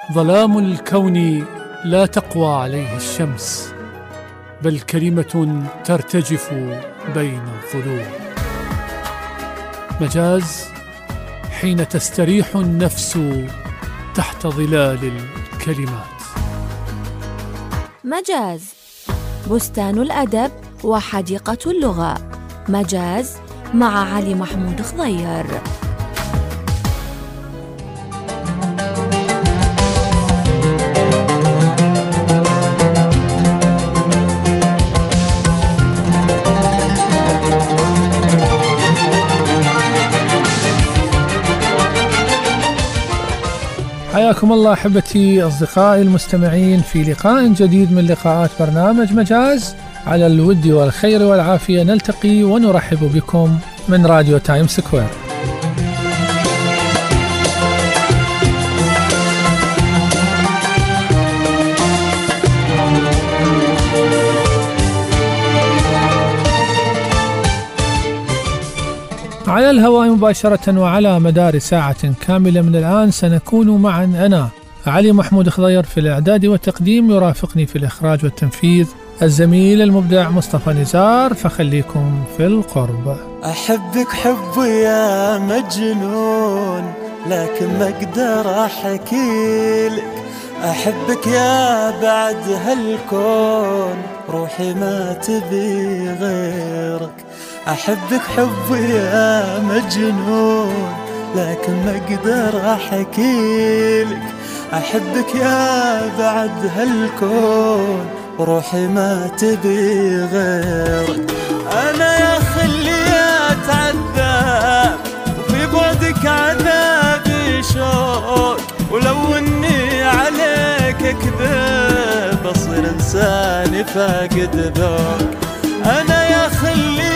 ظلام الكون لا تقوى عليه الشمس، بل كلمة ترتجف بين الظلوم. مجاز حين تستريح النفس تحت ظلال الكلمات. مجاز بستان الأدب وحديقة اللغة. مجاز مع علي محمود خضير. حياكم الله أحبتي أصدقائي المستمعين في لقاء جديد من لقاءات برنامج مجاز. على الود والخير والعافية نلتقي ونرحب بكم من راديو تايم سكوير. على الهواء مباشرة وعلى مدار ساعة كاملة من الآن سنكون معا أنا علي محمود خضير في الإعداد والتقديم، يرافقني في الإخراج والتنفيذ الزميل المبدع مصطفى نزار، فخليكم في القرب. أحبك حب يا مجنون لكن ما أقدر أحكيلك، أحبك يا بعد هالكون روحي ما تبي غيرك. أحبك حب يا مجنون لكن ما أقدر أحكيلك، أحبك يا بعد هالكون روحي ما تبي غيرك. أنا يا خلي أتعذب وفي بعدك عذابي شوق، ولو إني عليك أكذب أصير إنساني فاقد ذوق. أنا يا خلي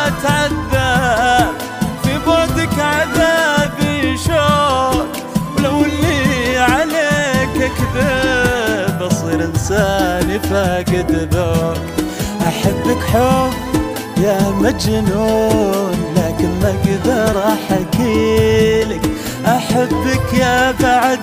أتعذب في بعدك عذابي شوق، ولو إني عليك أكذب أصير إنساني فاقد ذوق. أحبك حب يا مجنون لكن ما أقدر أحكيلك، أحبك يا بعد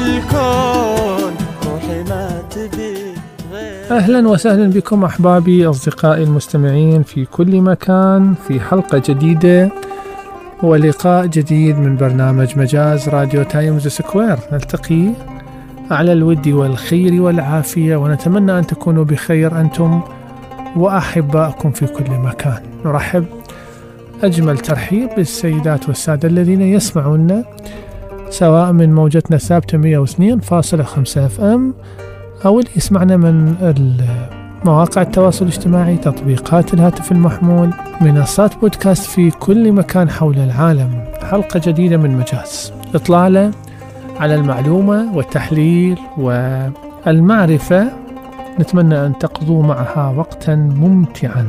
هالكون روحي ما تبي. أهلا وسهلا بكم أحبابي أصدقائي المستمعين في كل مكان في حلقة جديدة ولقاء جديد من برنامج مجاز راديو تايمز سكوير. نلتقي على الود والخير والعافية، ونتمنى أن تكونوا بخير أنتم وأحبائكم في كل مكان. نرحب أجمل ترحيب بالسيدات والسادة الذين يسمعونا سواء من موجتنا ثابتة 102.5 FM أو اللي يسمعنا من مواقع التواصل الاجتماعي، تطبيقات الهاتف المحمول، منصات بودكاست في كل مكان حول العالم. حلقة جديدة من مجاز، إطلالة على المعلومة والتحليل والمعرفة. نتمنى أن تقضوا معها وقتا ممتعا.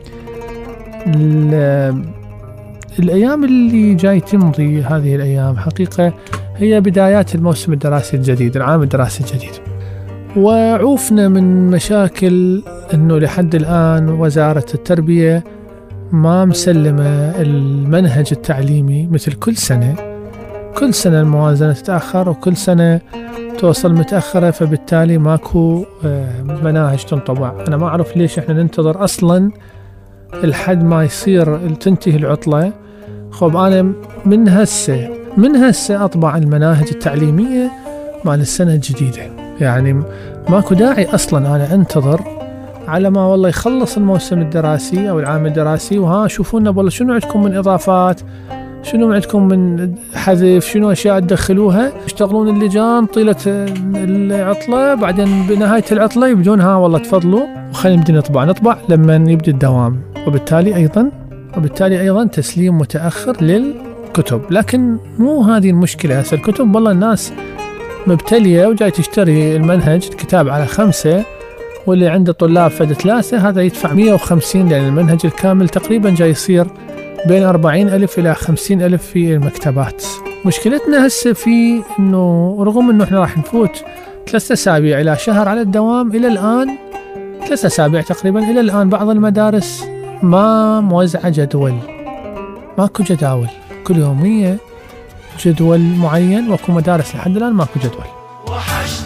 الأيام اللي جاي تمضي هذه الأيام حقيقة هي بدايات الموسم الدراسي الجديد، العام الدراسي الجديد، وعوفنا من مشاكل أنه لحد الآن وزارة التربية ما مسلمة المنهج التعليمي مثل كل سنة. كل سنة الموازنة تتأخر وكل سنة توصل متأخرة، فبالتالي ماكو مناهج تنطبع. أنا ما أعرف ليش إحنا ننتظر أصلا لحد ما يصير تنتهي العطلة. خب أنا من هسه أطبع المناهج التعليمية مال السنة الجديدة، يعني ماكو داعي أصلا أنا أنتظر على ما والله يخلص الموسم الدراسي أو العام الدراسي وها شوفونا والله شنو عندكم من إضافات، شنو عندكم من حذف، شنو أشياء تدخلوها. يشتغلون اللجان طيلة العطلة، بعدين بنهاية العطلة يبدونها والله تفضلوا وخلينا نبدأ نطبع لما يبدأ الدوام، وبالتالي أيضا تسليم متأخر للكتب. لكن مو هذه المشكلة. هسه الكتب والله الناس مبتلية وجاي تشتري المنهج الكتاب على 5، واللي عنده طلاب فد 3 هذا يدفع 150، لأن المنهج الكامل تقريبا جاي يصير بين 40,000 إلى 50,000 في المكتبات. مشكلتنا هسه في أنه رغم أنه إحنا راح نفوت 3 أسابيع إلى شهر على الدوام، إلى الآن 3 أسابيع تقريبا إلى الآن بعض المدارس ما موزعة جدول، ماكو جداول، كل يومية جدول معين، وكو مدارس لحد الآن ماكو جدول.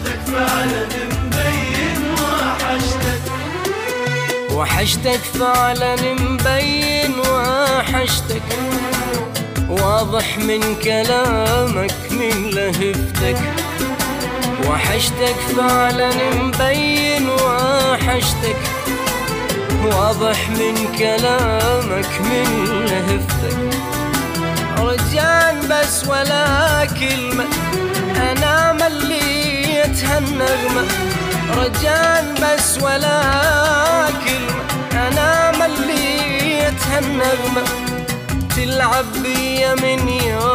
وحشتك فعلا مبين وحشتك، واضح من كلامك من لهفتك. وحشتك فعلا مبين وحشتك، واضح من كلامك من لهفتك. رجال بس ولا كلمة أنا مليتها النغمة، رجال بس ولا كلمة أنا مليتها النغمة. تلعب بيا من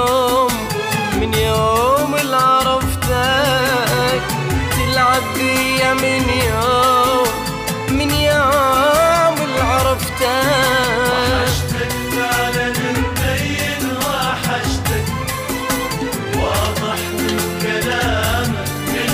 يوم اللي عرفتك، تلعب بيا من يوم اللي عرفتك. وحشتك فعلا مبين وحشتك، واضح من كلامك من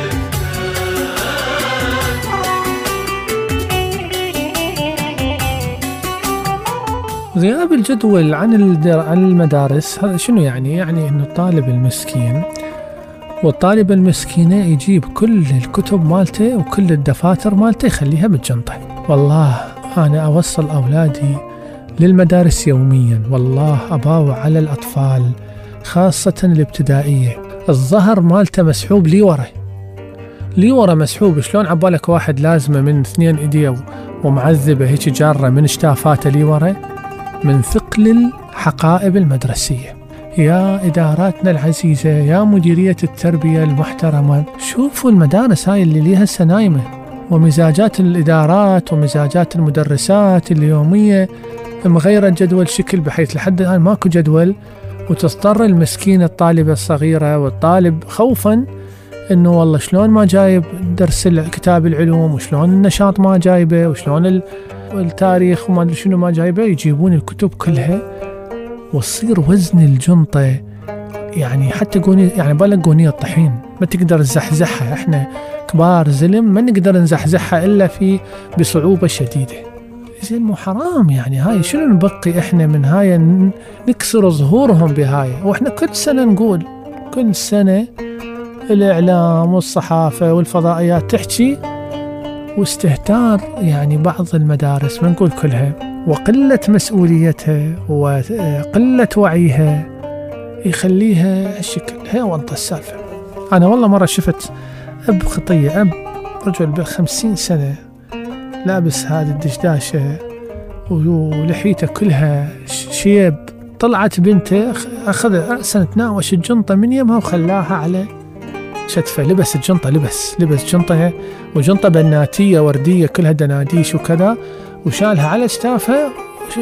لهفتك. غياب الجدول عن المدارس هذا شنو يعني؟ يعني انه الطالب المسكين والطالبة المسكينة يجيب كل الكتب مالته وكل الدفاتر مالته يخليها بالجنطة. والله أنا أوصل أولادي للمدارس يوميا، والله أباوع على الأطفال خاصة الابتدائية، الظهر مالته مسحوب لي ورا مسحوب. شلون عبالك واحد لازمة من 2 ايديه ومعذبة هيك جارة من شتافاته لي ورا؟ من ثقل الحقائب المدرسية. يا إداراتنا العزيزة، يا مديرية التربية المحترمة، شوفوا المدارس هاي اللي ليها نايمة، ومزاجات الإدارات ومزاجات المدرسات اليومية مغيرة جدول شكل، بحيث لحد الآن ماكو جدول، وتضطر المسكينة الطالبة الصغيرة والطالب خوفا إنه والله شلون ما جايب درس كتاب العلوم، وشلون النشاط ما جايبه، وشلون التاريخ وما أدري شنو ما جايبه، يجيبون الكتب كلها وتصير وزن الجنطة يعني حتى قونية، يعني بالك قونية الطحين ما تقدر تزحزحها. احنا كبار زلم ما نقدر نزحزحها إلا بصعوبة شديدة. زين مو حرام يعني؟ هاي شنو نبقي احنا من هاي نكسر ظهورهم بهاي؟ واحنا كل سنة نقول، كل سنة الإعلام والصحافة والفضائيات تحكي، واستهتار يعني بعض المدارس، ما نقول كلها، وقلة مسؤوليتها وقلة وعيها يخليها الشكل. هي وانت السالفة. أنا والله مرة شفت أب خطية، أب رجل ب50 سنة لابس هذه الدشداشة ولحيته كلها شيب، طلعت بنته أخذ رأسا تناوش الجنطة من يمها وخلاها على شتفه، لبس الجنطة، لبس جنطة، وجنطة بناتية وردية كلها دناديش وكذا، وشالها على شتافه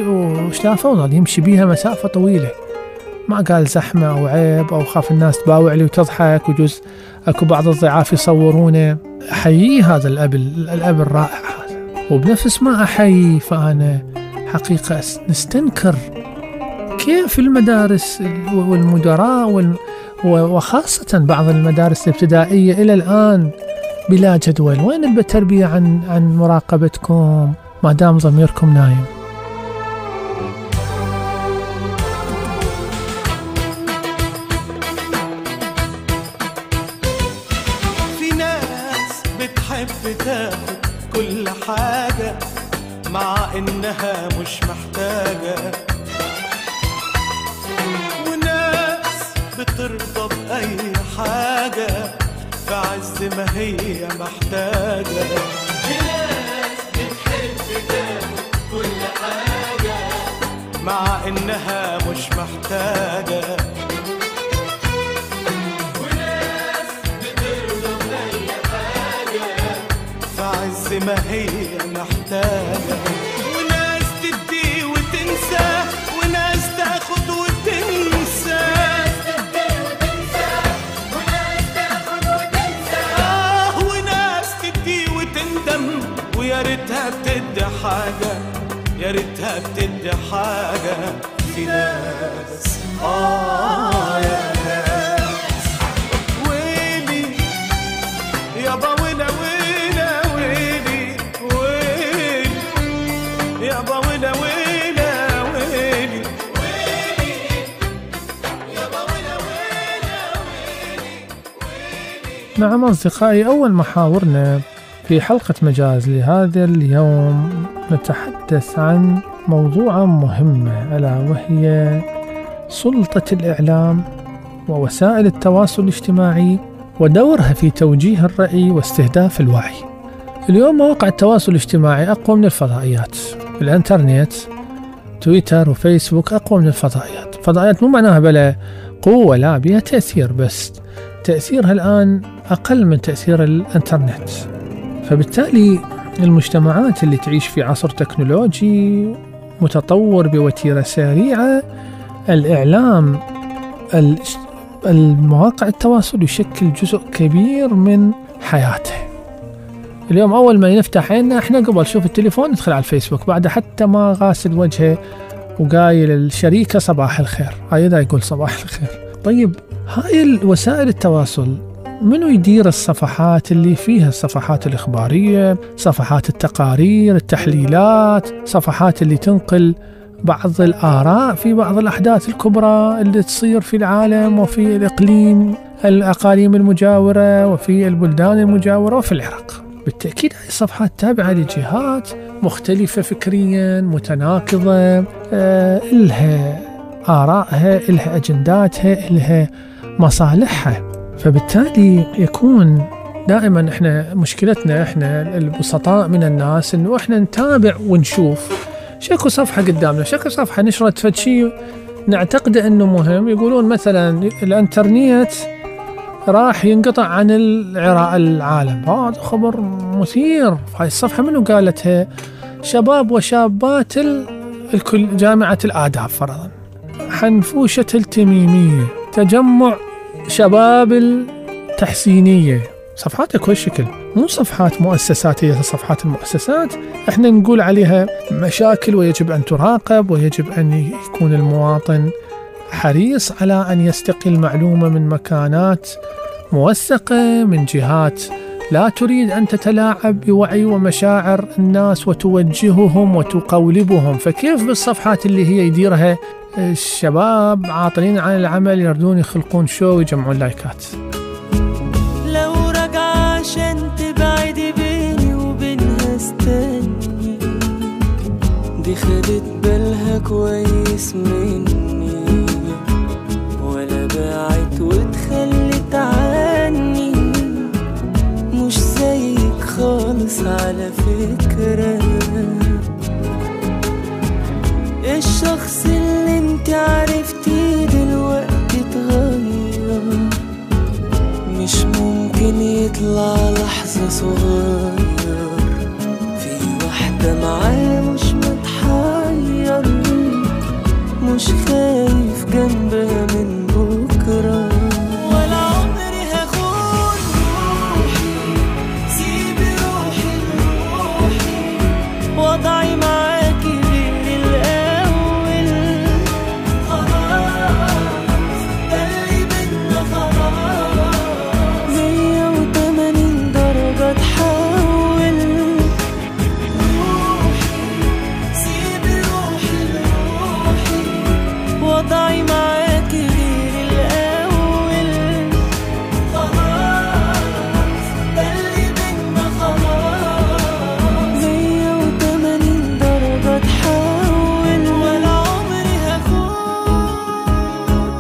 وظل يمشي بيها مسافة طويلة. ما قال زحمة أو عيب أو خاف الناس تباوع لي وتضحك، وجوز أكو بعض الضعاف يصورونه. أحييه هذا الأب الرائع هذا، وبنفس ما أحيي فأنا حقيقة نستنكر كيف المدارس والمدراء وخاصة بعض المدارس الابتدائية إلى الآن بلا جدول. وين التربية عن مراقبتكم ما دام ضميركم نايم؟ في ناس بتحب تاخد كل حاجة مع إنها مش محتاجة، وناس بترضى بأي حاجة في عز ما هي محتاجة. في ناس بتحب تاخد كل حاجة مع إنها مش محتاجة، وناس بترضى بأي حاجة في عز ما هي محتاجة. وناس تدي وتنسى، وناس تاخد وتنسى، وناس تدي وتندم، ويا ريتها بتدي حاجة، يا ريتها بتدي حاجة. في ناس يا ناس ويلي يابا، ويلا ويلا ويلي ويلي يابا، ويلا ويلا ويلي ويلي يابا، ويلا ويلا ويلي ويلي. نعم أصدقائي، أول محاورنا في حلقة مجاز لهذا اليوم نتحدث عن موضوع مهم، ألا وهي سلطة الإعلام ووسائل التواصل الاجتماعي ودورها في توجيه الرأي واستهداف الوعي. اليوم مواقع التواصل الاجتماعي أقوى من الفضائيات، الإنترنت تويتر وفيسبوك أقوى من الفضائيات. فضائيات مو معناها بلا قوة، لا، بها تأثير، بس تأثيرها الآن أقل من تأثير الإنترنت. فبالتالي المجتمعات اللي تعيش في عصر تكنولوجي متطور بوتيرة سريعة، الإعلام، المواقع التواصل يشكل جزء كبير من حياته. اليوم أول ما نفتح عيننا إحنا قبل شوف التليفون ندخل على الفيسبوك، بعد حتى ما غاسل وجهه وقايل الشريكة صباح الخير، هاي دا يقول صباح الخير. طيب هاي وسائل التواصل منو يدير الصفحات اللي فيها الصفحات الإخبارية، صفحات التقارير، التحليلات، صفحات اللي تنقل بعض الآراء في بعض الأحداث الكبرى اللي تصير في العالم وفي الأقاليم المجاورة وفي البلدان المجاورة وفي العراق؟ بالتأكيد هذه الصفحات تابعة لجهات مختلفة فكريا، متناقضة، إلها آرائها، إلها أجنداتها، إلها مصالحها. فبالتالي يكون دائما إحنا مشكلتنا إحنا البسطاء من الناس إنه إحنا نتابع ونشوف شكو صفحة قدامنا، شكو صفحة نشرت فد شيء نعتقد إنه مهم. يقولون مثلا الإنترنت راح ينقطع عن العالم، هذا خبر مثير. هاي الصفحة منو قالتها؟ شباب وشابات الكل جامعة الآداب فرضا، حنفوشة التميمية، تجمع شباب التحسينية. صفحاتك كل شكل، مو صفحات مؤسسات. هي صفحات المؤسسات احنا نقول عليها مشاكل ويجب أن تراقب، ويجب أن يكون المواطن حريص على أن يستقي المعلومة من مكانات موثقة، من جهات لا تريد أن تتلاعب بوعي ومشاعر الناس وتوجههم وتقولبهم. فكيف بالصفحات اللي هي يديرها الشباب عاطلين عن العمل يردون يخلقون شو ويجمعون لايكات؟ لو رجع عشان تبعدي بيني وبينها استني، دي خدت بالها كويس مني، ولا باعت وتخلت عني، مش زيك خالص على فكرة. الشخص اللي انت عرفتيه دلوقتي اتغير، مش ممكن يطلع لحظة صغير في واحدة معاه مش متحير، مش خايف جنبها من بكرة. ولا عمري هخون روحي، سيبي روحي لروحي، وضعي معاكي غير الأول، خلاص ده اللي بينا خلاص، 180 درجة تحول. روحي سيبي روحي لروحي، وضعي معاكي غير الأول، خلاص ده اللي بينا خلاص، 180 درجة تحول. ولا عمري هخون،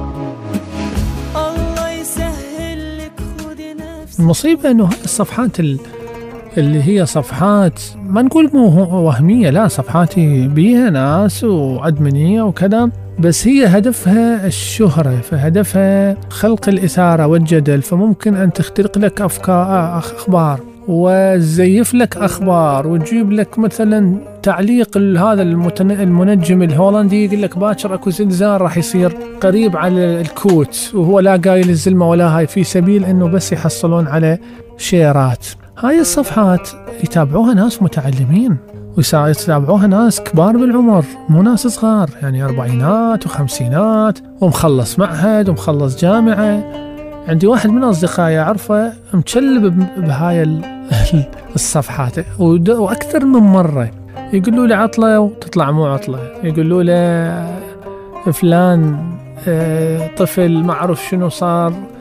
الله يسهل لك خدي نفسك. المصيبة أنه هاي الصفحات اللي هي صفحات ما نقول مو وهمية، لا، صفحات بيها ناس وأدمنية وكذا، بس هي هدفها الشهرة، فهدفها خلق الإثارة والجدل. فممكن أن تخترق لك أخبار وتزيف لك أخبار وتجيب لك مثلا تعليق هذا المنجم الهولندي يقول لك باكر أكو زلزال راح يصير قريب على الكوت، وهو لا قايل الزلمة ولا هاي، في سبيل أنه بس يحصلون على شيرات. هاي الصفحات يتابعوها ناس متعلمين، ويتابعوها ناس كبار بالعمر، مو ناس صغار، يعني أربعينات وخمسينات ومخلص معهد ومخلص جامعة. عندي واحد من أصدقائي أعرفه متشلب بهاي الصفحات وأكثر من مرة. يقولوا له عطلة وتطلع مو عطلة، يقولوا له فلان طفل ما أعرف شنو صار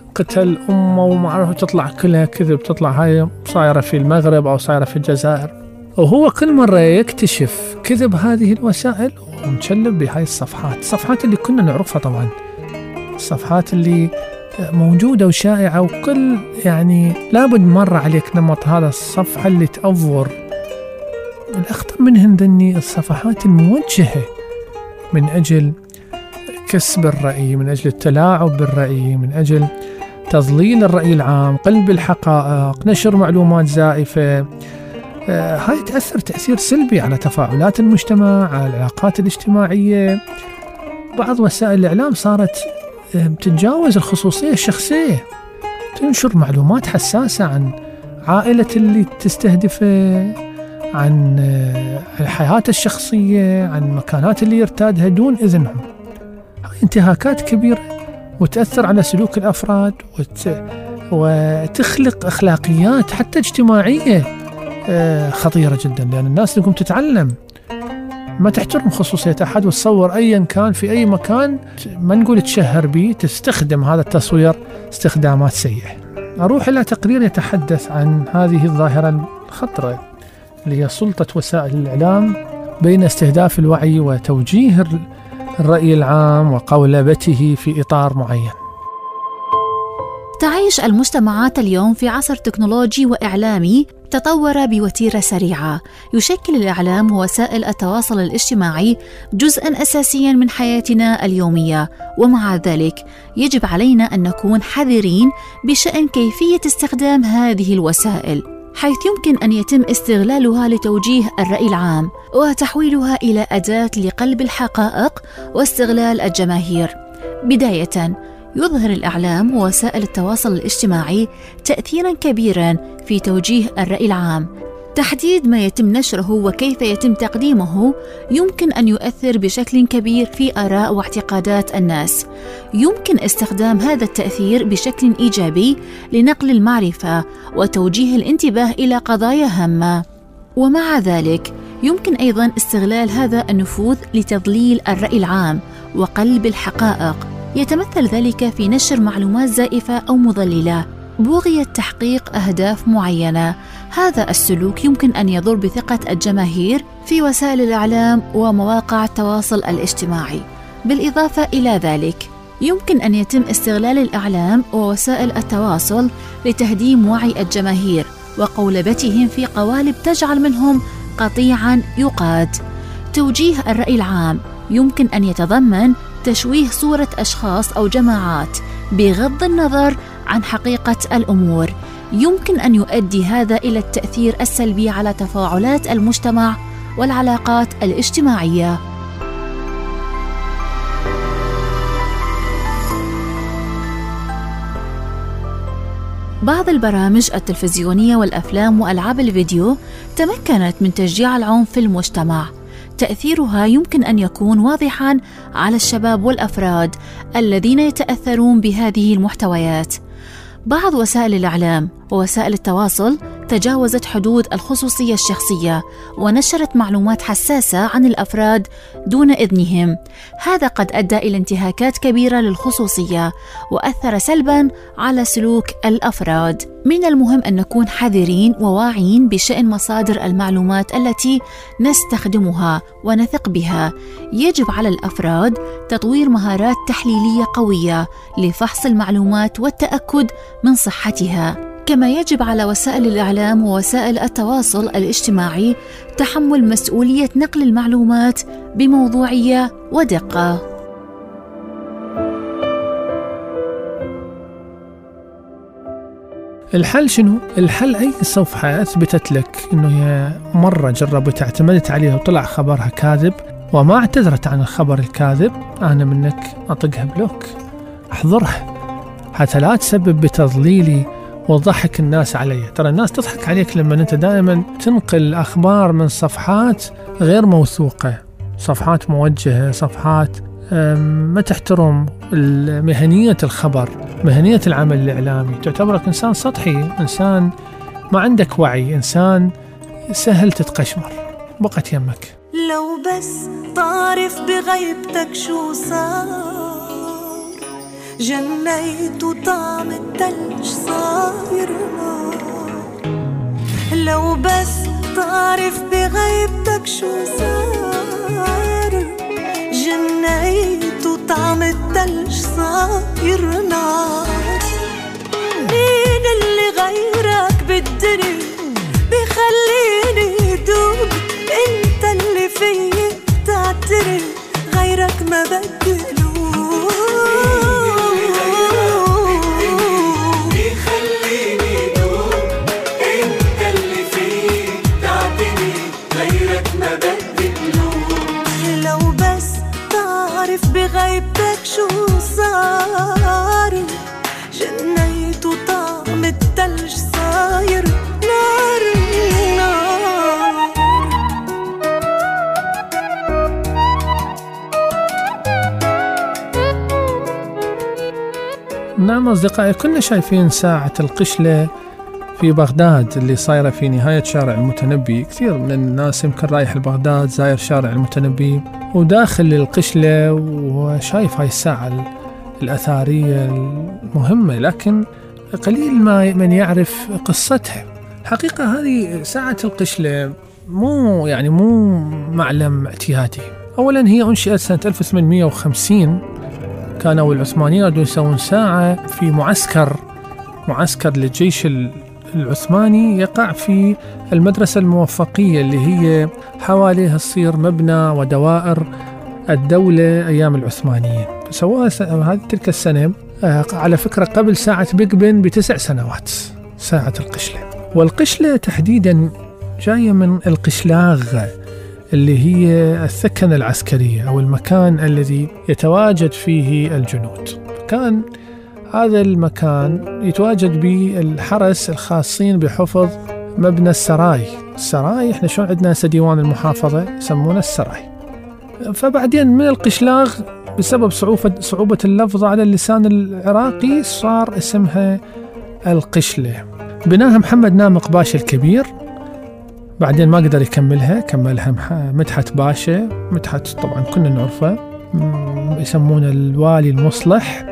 قتل أمه وما أعرف، تطلع كلها كذب، تطلع هاي صايرة في المغرب أو صايرة في الجزائر. وهو كل مرة يكتشف كذب هذه الوسائل ومشلب بهاي الصفحات اللي كنا نعرفها طبعا، الصفحات اللي موجودة وشائعة، وكل يعني لابد مر عليك نمط هذا الصفحة اللي تأفور. الأخطر منهن ذني الصفحات الموجهة من أجل كسب الرأي، من أجل التلاعب بالرأي، من أجل تضليل الرأي العام، قلب الحقائق، نشر معلومات زائفة. هاي تأثر تأثير سلبي على تفاعلات المجتمع، على العلاقات الاجتماعية. بعض وسائل الإعلام صارت تتجاوز الخصوصية الشخصية، تنشر معلومات حساسة عن عائلة اللي تستهدفه، عن الحياة الشخصية، عن مكانات اللي يرتادها دون إذنهم. هاي انتهاكات كبيرة وتأثر على سلوك الأفراد وتخلق أخلاقيات حتى اجتماعية خطيرة جدا، لأن الناس تقوم تتعلم ما تحترم خصوصية أحد، وتصور أيا كان في أي مكان، ما نقول تشهر به، تستخدم هذا التصوير استخدامات سيئة. أروح إلى تقرير يتحدث عن هذه الظاهرة الخطرة اللي هي سلطة وسائل الإعلام بين استهداف الوعي وتوجيه الرأي العام وقولبته في إطار معين. تعيش المجتمعات اليوم في عصر تكنولوجي وإعلامي تطور بوتيرة سريعة. يشكل الإعلام ووسائل التواصل الاجتماعي جزءاً أساسياً من حياتنا اليومية، ومع ذلك يجب علينا أن نكون حذرين بشأن كيفية استخدام هذه الوسائل، حيث يمكن أن يتم استغلالها لتوجيه الرأي العام وتحويلها إلى أداة لقلب الحقائق واستغلال الجماهير. بداية، يظهر الإعلام ووسائل التواصل الاجتماعي تأثيراً كبيراً في توجيه الرأي العام. تحديد ما يتم نشره وكيف يتم تقديمه يمكن أن يؤثر بشكل كبير في آراء واعتقادات الناس. يمكن استخدام هذا التأثير بشكل إيجابي لنقل المعرفة وتوجيه الانتباه إلى قضايا هامة، ومع ذلك يمكن أيضاً استغلال هذا النفوذ لتضليل الرأي العام وقلب الحقائق. يتمثل ذلك في نشر معلومات زائفة أو مضللة بغية تحقيق أهداف معينة. هذا السلوك يمكن أن يضر بثقة الجماهير في وسائل الإعلام ومواقع التواصل الاجتماعي. بالإضافة إلى ذلك، يمكن أن يتم استغلال الإعلام ووسائل التواصل لتهديم وعي الجماهير وقولبتهم في قوالب تجعل منهم قطيعاً يقاد. توجيه الرأي العام يمكن أن يتضمن تشويه صورة أشخاص أو جماعات بغض النظر عن حقيقة الأمور. يمكن أن يؤدي هذا إلى التأثير السلبي على تفاعلات المجتمع والعلاقات الاجتماعية. بعض البرامج التلفزيونية والأفلام وألعاب الفيديو تمكنت من تشجيع العنف في المجتمع. تأثيرها يمكن أن يكون واضحاً على الشباب والأفراد الذين يتأثرون بهذه المحتويات. بعض وسائل الإعلام ووسائل التواصل تجاوزت حدود الخصوصية الشخصية ونشرت معلومات حساسة عن الأفراد دون إذنهم. هذا قد أدى إلى انتهاكات كبيرة للخصوصية وأثر سلباً على سلوك الأفراد. من المهم أن نكون حذرين وواعين بشأن مصادر المعلومات التي نستخدمها ونثق بها. يجب على الأفراد تطوير مهارات تحليلية قوية لفحص المعلومات والتأكد من صحتها. كما يجب على وسائل الإعلام ووسائل التواصل الاجتماعي تحمل مسؤولية نقل المعلومات بموضوعية ودقة. الحل شنو؟ الحل أي صفحة أثبتت لك أنه هي مرة جربت اعتمدت عليها وطلع خبرها كاذب وما اعتذرت عن الخبر الكاذب، أنا منك أطقها بلوك، أحضرها حتى لا تسبب بتضليلي وضحك الناس علي. ترى الناس تضحك عليك لما أنت دائما تنقل أخبار من صفحات غير موثوقة، صفحات موجهة، صفحات ما تحترم مهنية الخبر، مهنية العمل الإعلامي. تعتبرك إنسان سطحي، إنسان ما عندك وعي، إنسان سهل تتقشمر. بقت يمك لو بس تعرف بغيبتك شو صار، جنيت وطعم التلج صاير نار. لو بس تعرف بغيبتك شو صار، جنيت وطعم التلج صاير نار. مين اللي غيرك بالدنيا بخليني دوب؟ انت اللي فيي بتعترف، غيرك ما بدلوش. بغيبتك شو صار، جنيت وطعم التلج صاير نار نار. نعم أصدقائي، كنا شايفين ساعة القشلة في بغداد اللي صايرة في نهاية شارع المتنبي. كثير من الناس يمكن رايح لبغداد زاير شارع المتنبي وداخل القشلة وشايف هاي الساعة الأثارية المهمة، لكن قليل ما من يعرف قصتها. حقيقة هذه ساعة القشلة مو معلم اعتيادي. أولا هي أنشئت سنة 1850، كانوا العثمانيين يريدون يسوون ساعة في معسكر للجيش العثماني يقع في المدرسة الموفقية اللي هي حواليها تصير مبنى ودوائر الدولة أيام العثمانيين. سووها هذه تلك السنة على فكرة قبل ساعة بيج بن ب9 سنوات، ساعة القشلة. والقشلة تحديدا جاية من القشلاغ اللي هي الثكنة العسكرية أو المكان الذي يتواجد فيه الجنود. كان هذا المكان يتواجد به الحرس الخاصين بحفظ مبنى السراي. احنا شلون عندنا ديوان المحافظة يسمونه السراي. فبعدين من القشلاغ بسبب صعوبة اللفظ على اللسان العراقي صار اسمها القشلة. بناها محمد نامق باشا الكبير، بعدين ما قدر يكملها، كملها مدحت باشا. مدحت طبعا كنا نعرفه، يسمونه الوالي المصلح.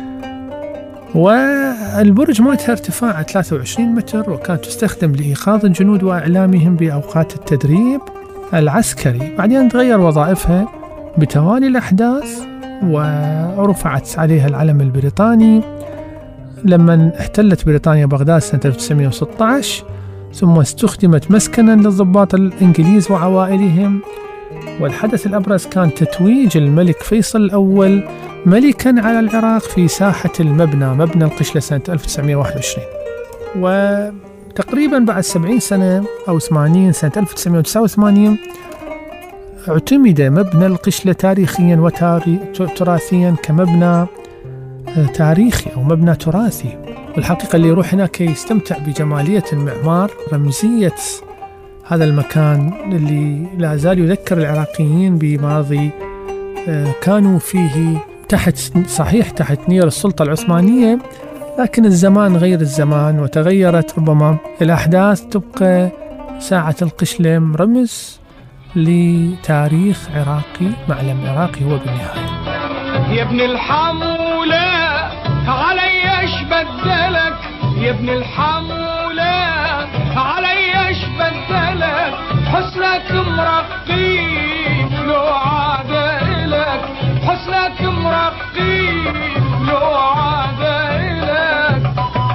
والبرج مالتها ارتفاعها 23 متر، وكانت تستخدم لإيقاظ الجنود وإعلامهم بأوقات التدريب العسكري. بعدين تغير وظائفها بتوالي الأحداث، ورفعت عليها العلم البريطاني لما احتلت بريطانيا بغداد سنة 1916، ثم استخدمت مسكنا للضباط الإنجليز وعوائلهم. والحدث الأبرز كان تتويج الملك فيصل الأول ملكا على العراق في ساحة مبنى القشلة سنة 1921. وتقريبا بعد 70 سنة أو 80 سنة 1989 اعتمد مبنى القشلة تاريخيا وتراثيا كمبنى تاريخي أو مبنى تراثي. والحقيقة اللي يروح هناك يستمتع بجمالية المعمار، رمزية هذا المكان اللي لا زال يذكر العراقيين بماضي كانوا فيه تحت نير السلطة العثمانية، لكن الزمان غير الزمان وتغيرت ربما الأحداث. تبقى ساعة القشلة رمز لتاريخ عراقي، معلم عراقي هو بالنهاية. يا ابن الحمولة علي ايش بدلك، يا ابن الحمولة علي ايش بدلك، حسنك مرقي لو عاد إلك، حسنك مرقي لو عاد إلك.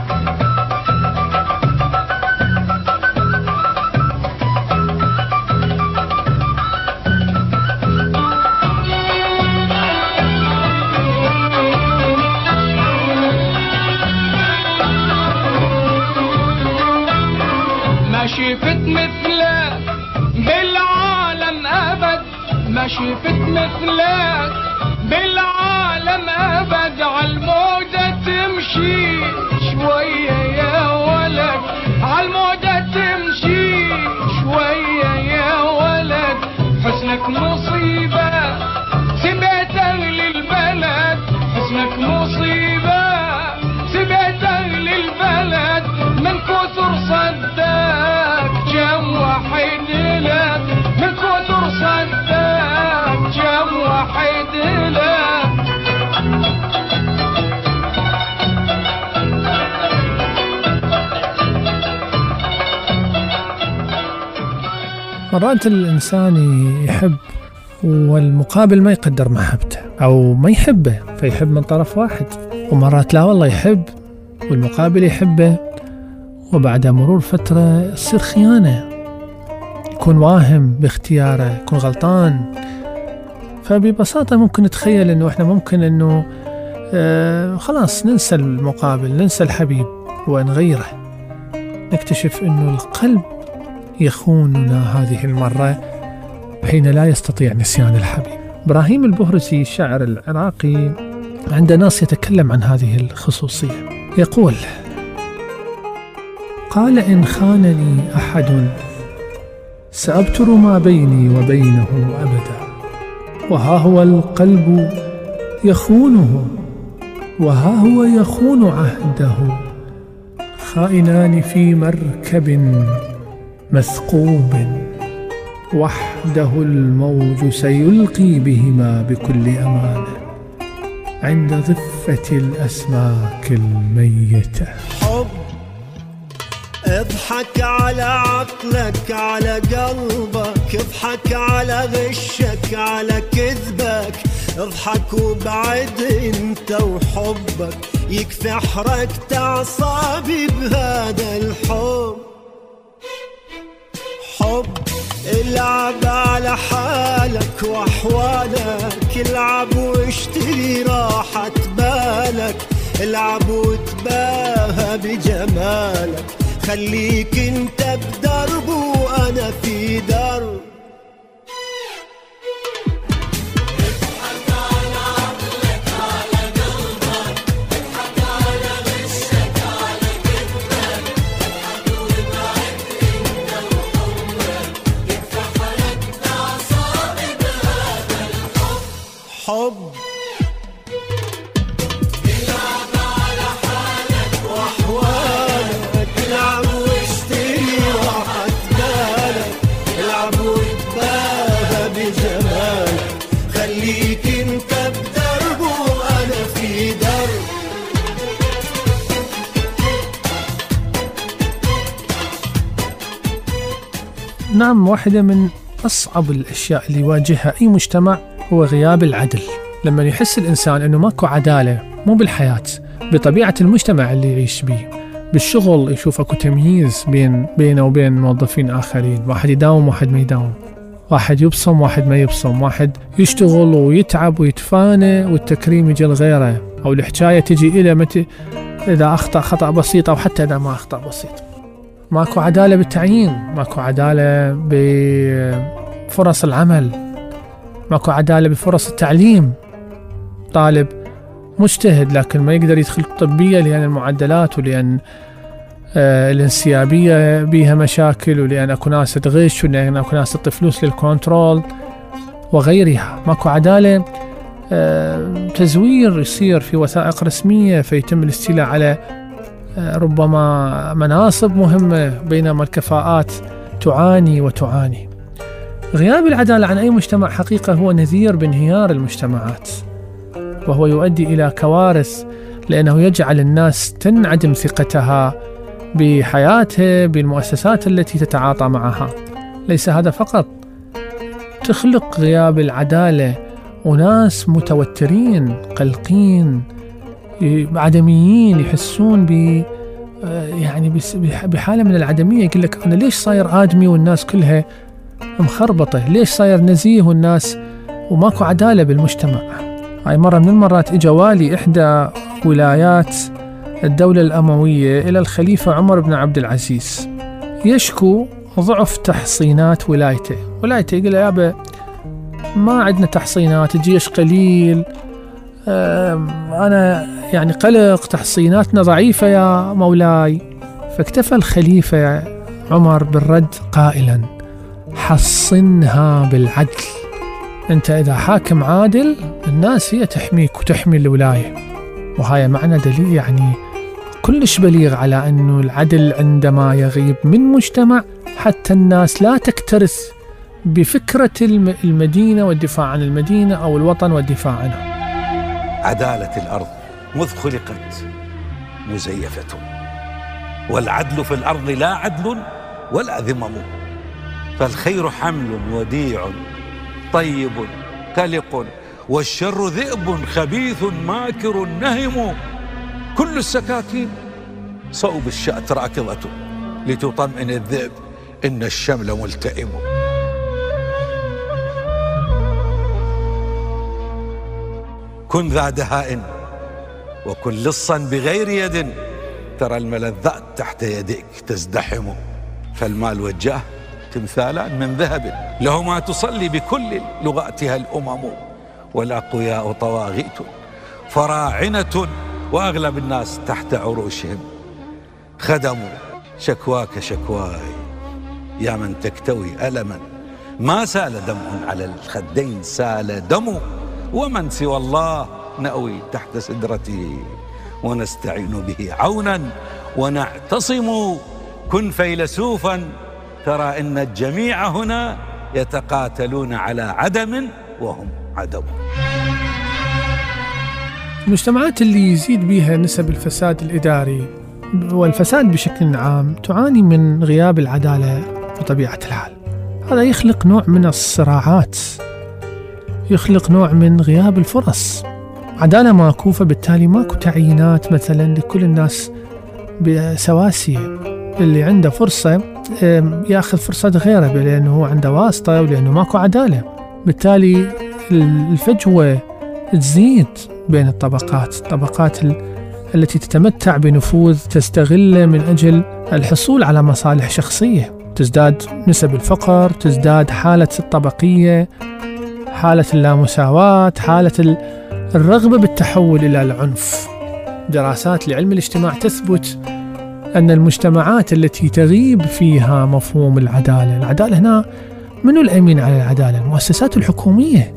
ما شفت مثلك بالعالم أبد، ما شفت مثلك بالعالم أبد، عالموجة تمشي شوية يا ولد، عالموجة تمشي شوية يا ولد. حسنك مصيبة سبت أهل البلد، حسنك مصيبة سبت أهل البلد، من كثر صدك جم واحد لك، من كثر صدك جم واحد لك. مرات الإنسان يحب والمقابل ما يقدر محبته أو ما يحبه فيحب من طرف واحد، ومرات لا والله يحب والمقابل يحبه وبعد مرور فترة تصير خيانة، يكون واهم باختياره، يكون غلطان. فببساطة ممكن نتخيل أنه إحنا ممكن أنه خلاص ننسى المقابل، ننسى الحبيب ونغيره، نكتشف أنه القلب يخوننا هذه المرة حين لا يستطيع نسيان الحبيب. إبراهيم البهرسي الشاعر العراقي عنده نص يتكلم عن هذه الخصوصية، يقول: قال إن خانني أحد سأبتر ما بيني وبينه أبدا، وها هو القلب يخونه وها هو يخون عهده، خائنان في مركب مثقوب، وحده الموج سيلقي بهما بكل أمانة عند ضفة الأسماك الميتة. حب اضحك على عقلك على قلبك، اضحك على غشك على كذبك، اضحك وبعد انت وحبك، يكفي حركت اعصابي بهذا الحب. حب العب على حالك واحوالك، العب واشتري راحة بالك، العب وتباهى بجمالك، خليك انت بدرب وانا في درب. حب العب على حالك واحوالك، العب واشتري راحة بالك، العب وتباهى بجمالك، خليك انت بدرب وانا في درب. نعم، واحدة من أصعب الأشياء اللي يواجهها أي مجتمع هو غياب العدل. لما يحس الإنسان أنه ماكو عدالة، مو بالحياة، بطبيعة المجتمع اللي يعيش به، بالشغل يشوف أكو تمييز بينه وبين موظفين آخرين، واحد يداوم واحد ما يداوم، واحد يبصم واحد ما يبصم، واحد يشتغل ويتعب ويتفانى والتكريم يجي لغيره، أو الحكاية تجي إلى إذا أخطأ خطأ بسيط أو حتى إذا ما أخطأ بسيط. ماكو عدالة بالتعيين، ماكو عدالة بفرص العمل، ماكو عدالة بفرص التعليم. طالب مجتهد لكن ما يقدر يدخل الطبية لأن المعدلات ولأن الانسيابية بيها مشاكل، ولأن أكو ناس تغش، ولأن أكو ناس تطي فلوس للكنترول وغيرها. ماكو عدالة تزوير يصير في وثائق رسمية فيتم الاستيلاء على ربما مناصب مهمة، بينما الكفاءات تعاني وتعاني. غياب العدالة عن أي مجتمع حقيقة هو نذير بانهيار المجتمعات، وهو يؤدي إلى كوارث، لأنه يجعل الناس تنعدم ثقتها بحياتها، بالمؤسسات التي تتعاطى معها. ليس هذا فقط، تخلق غياب العدالة وناس متوترين قلقين عدميين، يحسون يعني بحالة من العدمية. يقول لك أنا ليش صاير آدمي والناس كلها مخربطة؟ ليش صاير نزيه والناس وماكو عدالة بالمجتمع؟ هاي مرة من المرات إجا والي إحدى ولايات الدولة الأموية إلى الخليفة عمر بن عبد العزيز يشكو ضعف تحصينات ولايته. يقول يا أبا ما عندنا تحصينات، الجيش قليل، أنا يعني قلق، تحصيناتنا ضعيفة يا مولاي. فاكتفى الخليفة عمر بالرد قائلا: حصنها بالعدل. أنت إذا حاكم عادل الناس هي تحميك وتحمي الولاية. وهاي معنى دليل يعني كلش بليغ على أنه العدل عندما يغيب من مجتمع حتى الناس لا تكترث بفكرة المدينة والدفاع عن المدينة أو الوطن والدفاع عنه. عدالة الأرض مذ خلقت مزيفة، والعدل في الأرض لا عدل ولا ذمم. فالخير حمل وديع طيب كلق، والشر ذئب خبيث ماكر نهم. كل السكاكين صوب الشأت راكضة، لتطمئن الذئب إن الشمل ملتئم. كن ذا دهاء وكن لصا بغير يد، ترى الملذات تحت يديك تزدحم. فالمال والجاه تمثالان من ذهب، لهما تصلي بكل لغاتها الأمم. والأقوياء طواغيت فراعنة، وأغلب الناس تحت عروشهم خدموا. شكواك شكواي يا من تكتوي ألما، ما سال دمع على الخدين سال دم. ومن سوى الله نأوي تحت سدرته، ونستعين به عونا ونعتصم. كن فيلسوفا ترى إن الجميع هنا يتقاتلون على عدم وهم عدم. المجتمعات اللي يزيد بها نسب الفساد الإداري والفساد بشكل عام تعاني من غياب العدالة بطبيعة الحال. هذا يخلق نوع من الصراعات، يخلق نوع من غياب الفرص. عدالة ماكو، فبالتالي ماكو تعيينات مثلا لكل الناس بسواسية. اللي عنده فرصة يأخذ فرصة غيره لأنه هو عنده واسطة ولأنه ماكو عدالة. بالتالي الفجوة تزيد بين الطبقات التي تتمتع بنفوذ تستغله من أجل الحصول على مصالح شخصية. تزداد نسب الفقر، تزداد حالة الطبقية، حالة اللامساواة، حالة الرغبة بالتحول إلى العنف. دراسات لعلم الاجتماع تثبت أن المجتمعات التي تغيب فيها مفهوم العدالة هنا، منو الأمين على العدالة؟ المؤسسات الحكومية،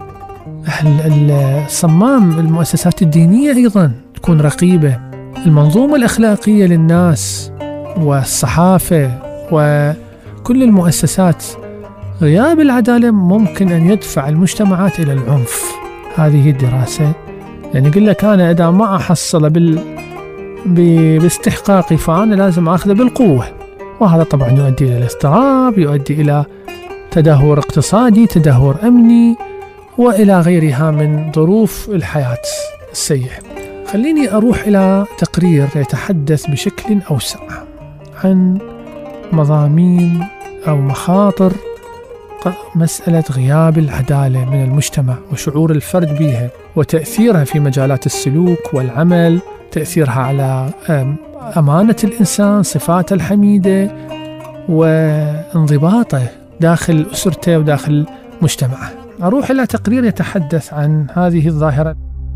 الصمام، المؤسسات الدينية أيضا تكون رقيبة، المنظومة الأخلاقية للناس والصحافة وكل المؤسسات. غياب العدالة ممكن أن يدفع المجتمعات إلى العنف. هذه الدراسة يعني يقول لك أنا إذا ما أحصل باستحقاقي فأنا لازم أخذه بالقوة، وهذا طبعا يؤدي إلى الاضطراب، يؤدي إلى تدهور اقتصادي، تدهور أمني، وإلى غيرها من ظروف الحياة السيئة. خليني أروح إلى تقرير يتحدث بشكل أوسع عن مضامين أو مخاطر مسألة غياب العدالة من المجتمع وشعور الفرد بها وتأثيرها في مجالات السلوك والعمل، تأثيرها على أمانة الإنسان، صفاته الحميدة، وانضباطه داخل أسرته وداخل مجتمعه. أروح إلى تقرير يتحدث عن هذه الظاهرة.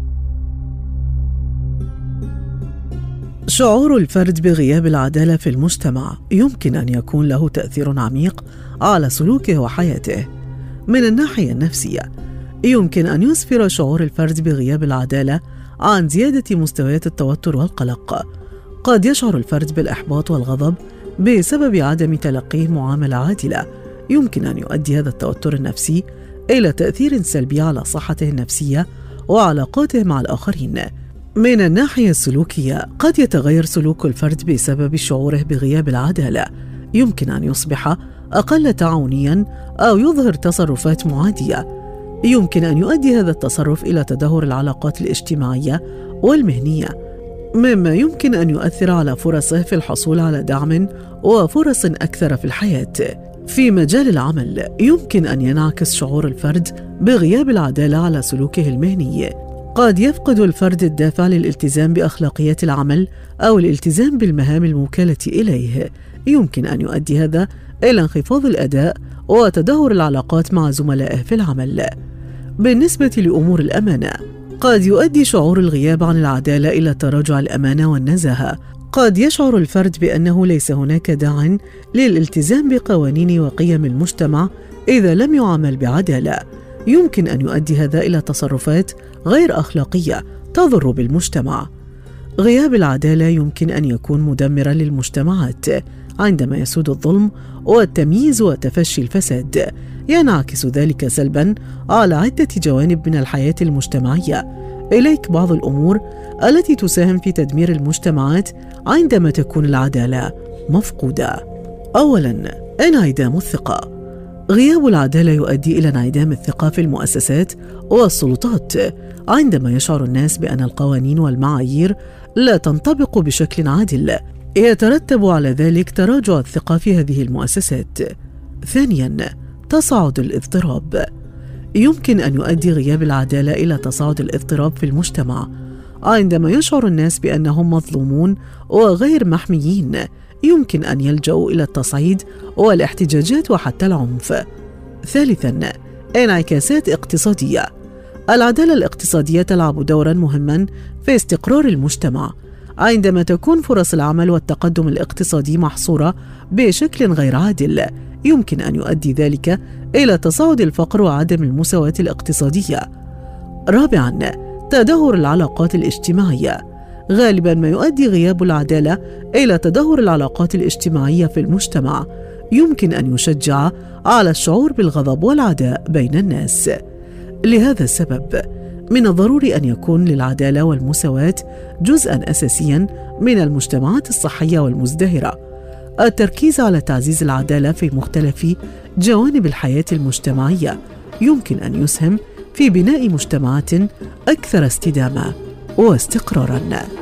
شعور الفرد بغياب العدالة في المجتمع يمكن أن يكون له تأثير عميق على سلوكه وحياته. من الناحية النفسية، يمكن أن يسفر شعور الفرد بغياب العدالة عن زيادة مستويات التوتر والقلق. قد يشعر الفرد بالإحباط والغضب بسبب عدم تلقيه معاملة عادلة. يمكن أن يؤدي هذا التوتر النفسي إلى تأثير سلبي على صحته النفسية وعلاقاته مع الآخرين. من الناحية السلوكية، قد يتغير سلوك الفرد بسبب شعوره بغياب العدالة. يمكن أن يصبح أقل تعاونياً أو يظهر تصرفات معادية. يمكن أن يؤدي هذا التصرف إلى تدهور العلاقات الاجتماعية والمهنية، مما يمكن أن يؤثر على فرصه في الحصول على دعم وفرص أكثر في الحياة. في مجال العمل، يمكن أن ينعكس شعور الفرد بغياب العدالة على سلوكه المهني. قد يفقد الفرد الدافع للالتزام بأخلاقيات العمل أو الالتزام بالمهام الموكلة إليه. يمكن أن يؤدي هذا إلى انخفاض الأداء وتدهور العلاقات مع زملائه في العمل. بالنسبة لأمور الأمانة، قد يؤدي شعور الغياب عن العدالة إلى تراجع الأمانة والنزاهة. قد يشعر الفرد بأنه ليس هناك داع للالتزام بقوانين وقيم المجتمع إذا لم يعامل بعدالة. يمكن أن يؤدي هذا إلى تصرفات غير أخلاقية تضر بالمجتمع. غياب العدالة يمكن أن يكون مدمراً للمجتمعات. عندما يسود الظلم والتمييز وتفشي الفساد، ينعكس ذلك سلباً على عدة جوانب من الحياة المجتمعية. إليك بعض الأمور التي تساهم في تدمير المجتمعات عندما تكون العدالة مفقودة. أولاً، انعدام الثقة. غياب العدالة يؤدي إلى انعدام الثقة في المؤسسات والسلطات عندما يشعر الناس بأن القوانين والمعايير لا تنطبق بشكل عادل. يترتب على ذلك تراجع الثقة في هذه المؤسسات. ثانياً، تصاعد الاضطراب. يمكن أن يؤدي غياب العدالة إلى تصاعد الاضطراب في المجتمع عندما يشعر الناس بأنهم مظلومون وغير محميين. يمكن أن يلجأوا إلى التصعيد والاحتجاجات وحتى العنف. ثالثاً، انعكاسات اقتصادية. العدالة الاقتصادية تلعب دوراً مهماً في استقرار المجتمع. عندما تكون فرص العمل والتقدم الاقتصادي محصورة بشكل غير عادل، يمكن أن يؤدي ذلك إلى تصاعد الفقر وعدم المساواة الاقتصادية. رابعاً، تدهور العلاقات الاجتماعية. غالباً ما يؤدي غياب العدالة إلى تدهور العلاقات الاجتماعية في المجتمع. يمكن أن يشجع على الشعور بالغضب والعداء بين الناس. لهذا السبب من الضروري أن يكون للعدالة والمساواة جزءاً أساسياً من المجتمعات الصحية والمزدهرة. التركيز على تعزيز العدالة في مختلف جوانب الحياة المجتمعية يمكن أن يسهم في بناء مجتمعات أكثر استدامة واستقراراً.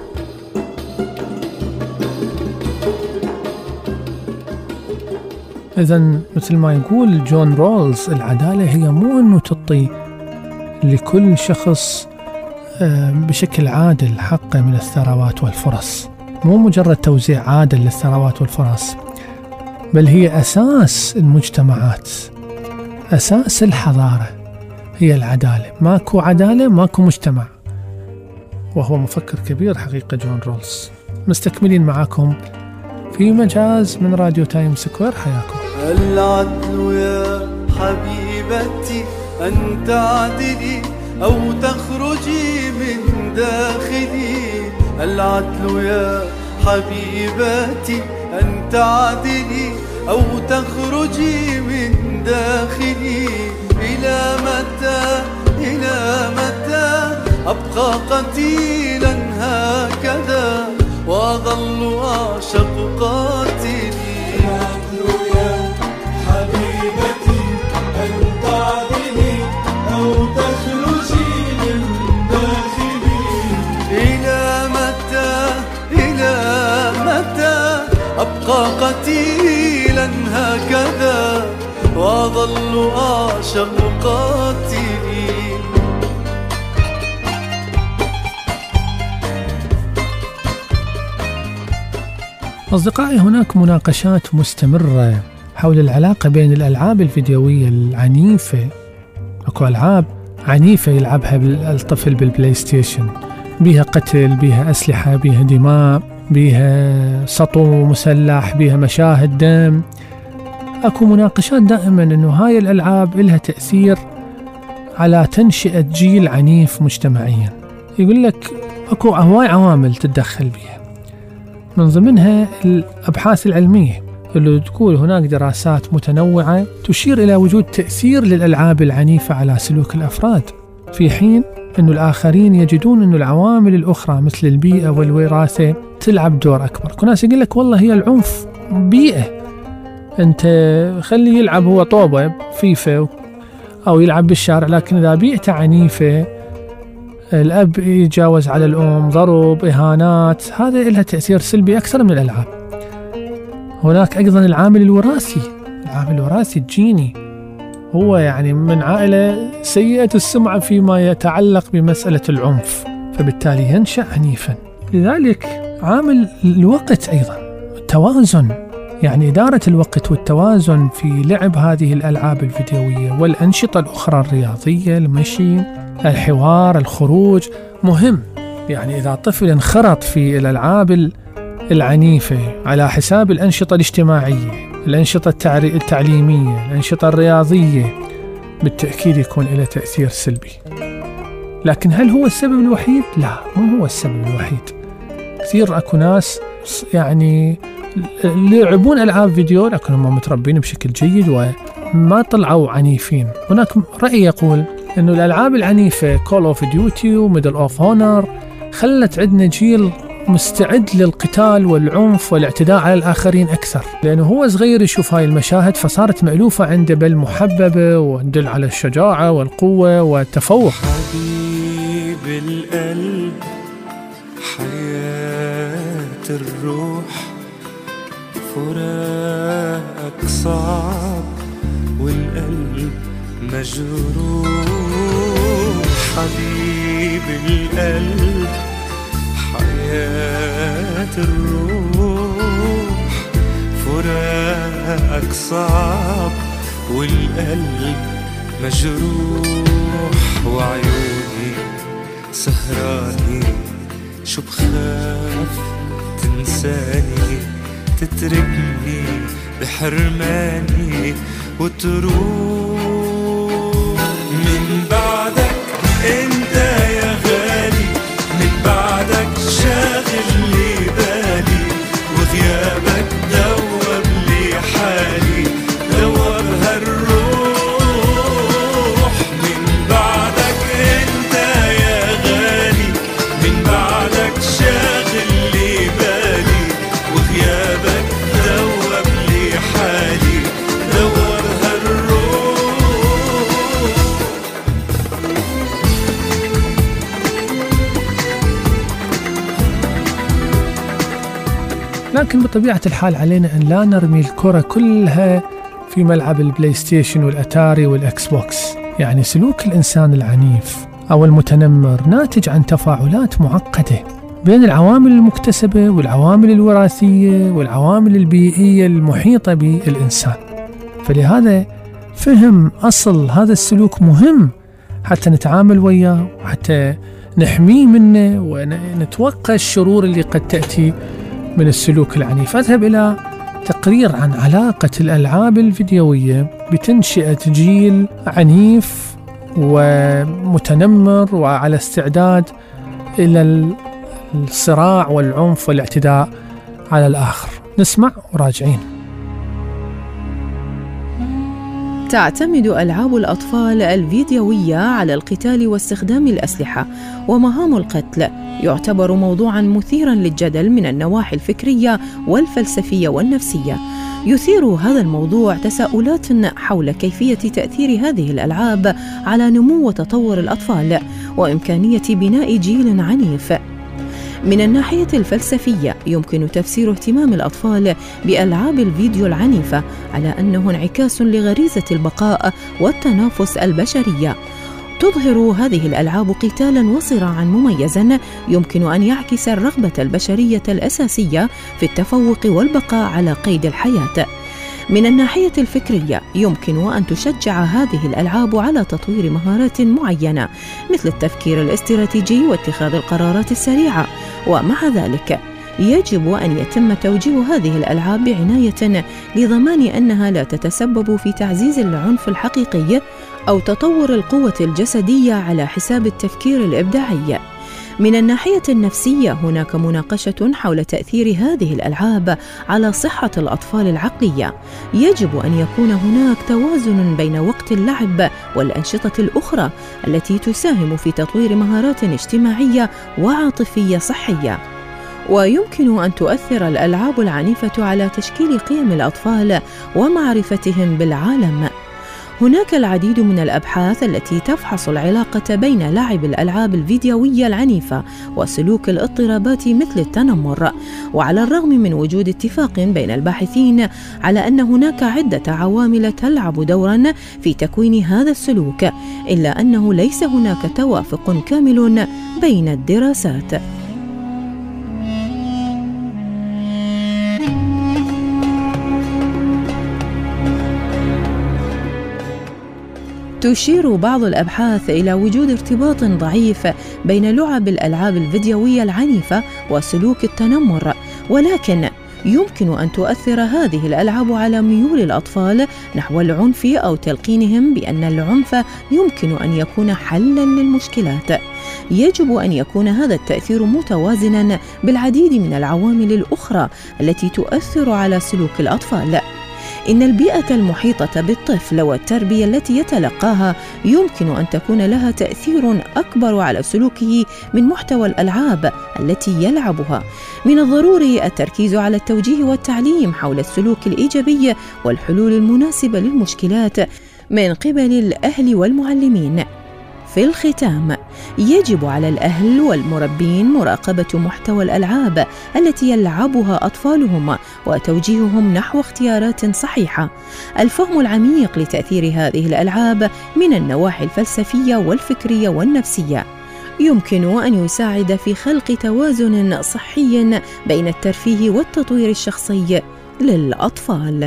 إذن مثل ما يقول جون رولز، العدالة هي مو أنه تعطي لكل شخص بشكل عادل حقه من الثروات والفرص، مو مجرد توزيع عادل للثروات والفرص، بل هي أساس المجتمعات، أساس الحضارة هي العدالة. ماكو عدالة ماكو مجتمع. وهو مفكر كبير حقيقة جون رولز. مستكملين معاكم في مجاز من راديو تايم سكوير. حياكم. العدل يا حبيبتي أن تعدلي أو تخرجي من داخلي. العدل يا حبيبتي أن تعدلي أو تخرجي من داخلي. إلى متى إلى متى أبقى قتيلا هكذا وأظل أعشق قاتلي. العدل يا حبيبتي أن تعدلي أو تخرجي من داخلي. إلى متى إلى متى أبقى قتيلا هكذا وأظل أعشق قاتلي. أصدقائي، هناك مناقشات مستمرة حول العلاقة بين الألعاب الفيديوية العنيفة. أكو ألعاب عنيفة يلعبها الطفل بالبلاي ستيشن، بيها قتل، بيها أسلحة، بيها دماء، بيها سطو مسلح، بيها مشاهد دم. أكو مناقشات دائما أنه هاي الألعاب إلها تأثير على تنشئة جيل عنيف مجتمعيا. يقول لك أكو هواي عوامل تتدخل بيها، من ضمنها الأبحاث العلمية اللي تقول هناك دراسات متنوعة تشير إلى وجود تأثير للألعاب العنيفة على سلوك الأفراد، في حين أن الآخرين يجدون أن العوامل الأخرى مثل البيئة والوراثة تلعب دور أكبر. كل ناس يقول لك والله هي العنف بيئة، أنت خلي يلعب هو طوبة فيفا أو يلعب بالشارع، لكن إذا بيئته عنيفة، الأب يتجاوز على الأم، ضرب، إهانات، هذا لها تأثير سلبي أكثر من الألعاب. هناك أيضا العامل الوراثي. العامل الوراثي الجيني، هو يعني من عائلة سيئة السمعة فيما يتعلق بمسألة العنف، فبالتالي ينشأ عنيفا. لذلك عامل الوقت أيضا، التوازن، يعني إدارة الوقت والتوازن في لعب هذه الألعاب الفيديوية والأنشطة الأخرى الرياضية، المشي، الحوار، الخروج، مهم. يعني إذا طفل انخرط في الألعاب العنيفة على حساب الأنشطة الاجتماعية، الأنشطة التعليمية، الأنشطة الرياضية، بالتأكيد يكون له تأثير سلبي. لكن هل هو السبب الوحيد؟ لا، مو هو السبب الوحيد. كثير أكو ناس يعني يلعبون ألعاب فيديو لكنهم متربين بشكل جيد وما طلعوا عنيفين. هناك رأي يقول إنه الألعاب العنيفة Call of Duty وMedal of Honor خلت عندنا جيل مستعد للقتال والعنف والاعتداء على الآخرين أكثر، لأنه هو صغير يشوف هاي المشاهد فصارت مألوفة عنده، بل محببة وتدل على الشجاعة والقوة والتفوق. حبيب القلب حياة الروح، فراقك صعب والقلب مجروح. حبيب القلب حياة الروح، فراقك صعب والقلب مجروح. وعيوني سهراني شو بخاف تنساني، تتركني بحرماني وتروح. من بعدك انت يا غالي، من بعدك شاغل لي بالي، وغيابك دوب لي حالي، دوب هالروح. من بعدك انت يا غالي، من بعدك شاغل لي بالي، وغيابك دوب لي حالي، دوب هالروح. لكن بطبيعة الحال علينا أن لا نرمي الكرة كلها في ملعب البلاي ستيشن والأتاري والأكس بوكس. يعني سلوك الإنسان العنيف أو المتنمر ناتج عن تفاعلات معقدة بين العوامل المكتسبة والعوامل الوراثية والعوامل البيئية المحيطة بالإنسان. فلهذا فهم أصل هذا السلوك مهم حتى نتعامل وياه وحتى نحميه منه ونتوقع الشرور اللي قد تأتي من السلوك العنيف. أذهب إلى تقرير عن علاقة الألعاب الفيديوية بتنشئة جيل عنيف ومتنمر وعلى استعداد إلى الصراع والعنف والاعتداء على الآخر. نسمع وراجعين. تعتمد ألعاب الأطفال الفيديوية على القتال واستخدام الأسلحة، ومهام القتل يعتبر موضوعاً مثيراً للجدل من النواحي الفكرية والفلسفية والنفسية. يثير هذا الموضوع تساؤلات حول كيفية تأثير هذه الألعاب على نمو وتطور الأطفال وإمكانية بناء جيل عنيف. من الناحية الفلسفية يمكن تفسير اهتمام الأطفال بألعاب الفيديو العنيفة على أنه انعكاس لغريزة البقاء والتنافس البشرية. تظهر هذه الألعاب قتالاً وصراعاً مميزاً يمكن أن يعكس الرغبة البشرية الأساسية في التفوق والبقاء على قيد الحياة. من الناحية الفكرية يمكن أن تشجع هذه الألعاب على تطوير مهارات معينة مثل التفكير الاستراتيجي واتخاذ القرارات السريعة، ومع ذلك يجب أن يتم توجيه هذه الألعاب بعناية لضمان أنها لا تتسبب في تعزيز العنف الحقيقي أو تطور القوة الجسدية على حساب التفكير الإبداعي. من الناحية النفسية هناك مناقشة حول تأثير هذه الألعاب على صحة الأطفال العقلية. يجب أن يكون هناك توازن بين وقت اللعب والأنشطة الأخرى التي تساهم في تطوير مهارات اجتماعية وعاطفية صحية. ويمكن أن تؤثر الألعاب العنيفة على تشكيل قيم الأطفال ومعرفتهم بالعالم. هناك العديد من الأبحاث التي تفحص العلاقة بين لعب الألعاب الفيديوية العنيفة وسلوك الاضطرابات مثل التنمر، وعلى الرغم من وجود اتفاق بين الباحثين على أن هناك عدة عوامل تلعب دورا في تكوين هذا السلوك، إلا أنه ليس هناك توافق كامل بين الدراسات. تشير بعض الأبحاث إلى وجود ارتباط ضعيف بين لعب الألعاب الفيديوية العنيفة وسلوك التنمر، ولكن يمكن أن تؤثر هذه الألعاب على ميول الأطفال نحو العنف أو تلقينهم بأن العنف يمكن أن يكون حلاً للمشكلات. يجب أن يكون هذا التأثير متوازناً بالعديد من العوامل الأخرى التي تؤثر على سلوك الأطفال. إن البيئة المحيطة بالطفل والتربية التي يتلقاها يمكن أن تكون لها تأثير أكبر على سلوكه من محتوى الألعاب التي يلعبها. من الضروري التركيز على التوجيه والتعليم حول السلوك الإيجابي والحلول المناسبة للمشكلات من قبل الأهل والمعلمين. في الختام، يجب على الأهل والمربين مراقبة محتوى الألعاب التي يلعبها أطفالهم وتوجيههم نحو اختيارات صحيحة. الفهم العميق لتأثير هذه الألعاب من النواحي الفلسفية والفكرية والنفسية يمكن أن يساعد في خلق توازن صحي بين الترفيه والتطوير الشخصي للأطفال.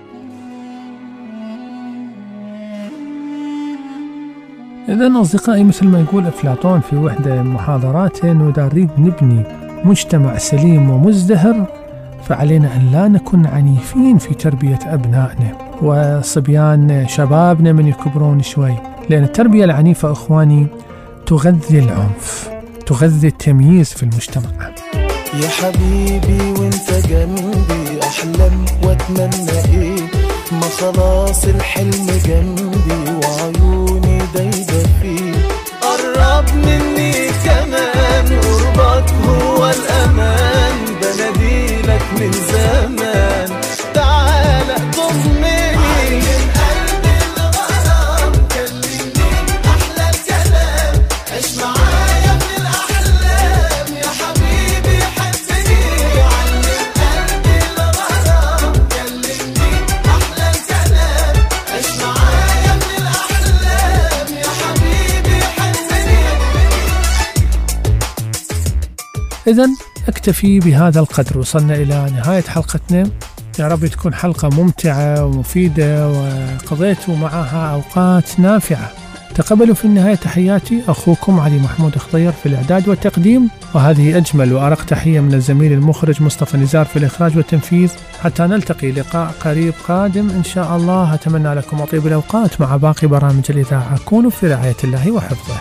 إذن أصدقائي، مثل ما يقول أفلاطون في وحدة من محاضراته، أنه إذا نريد نبني مجتمع سليم ومزدهر فعلينا أن لا نكون عنيفين في تربية أبنائنا وصبيان شبابنا من يكبرون شوي، لأن التربية العنيفة أخواني تغذي العنف، تغذي التمييز في المجتمع. يا حبيبي وانت جنبي أحلم واتمنى إيه، ما خلاص الحلم جنبي وعيوني دايبة فيه. قرب مني كمان، قربك هو الأمان، بناديلك من زمان، تعالى ضمني. علم قلبي الغرام، كلمني أحلى الكلام، عيش معايا من الأحلام، يا حبيبي حبني. علم قلبي الغرام، كلمني أحلى الكلام، عيش معايا من الأحلام، يا حبيبي حبني. إذن أكتفي بهذا القدر، وصلنا إلى نهاية حلقتنا. يا رب تكون حلقة ممتعة ومفيدة وقضيتوا معها أوقات نافعة. تقبلوا في النهاية تحياتي، أخوكم علي محمود خضير في الإعداد والتقديم، وهذه أجمل وأرق تحية من الزميل المخرج مصطفى نزار في الإخراج والتنفيذ. حتى نلتقي لقاء قريب قادم إن شاء الله، أتمنى لكم أطيب الأوقات مع باقي برامج الإذاعة. كونوا في رعاية الله وحفظه.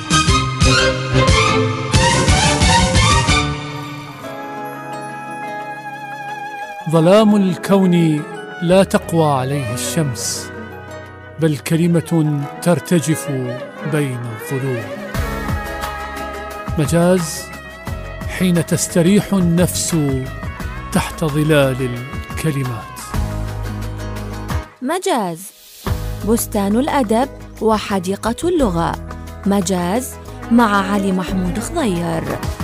ظلام الكون لا تقوى عليه الشمس، بل كلمة ترتجف بين الظلوم. مجاز حين تستريح النفس تحت ظلال الكلمات. مجاز، بستان الأدب وحديقة اللغة. مجاز مع علي محمود خضير.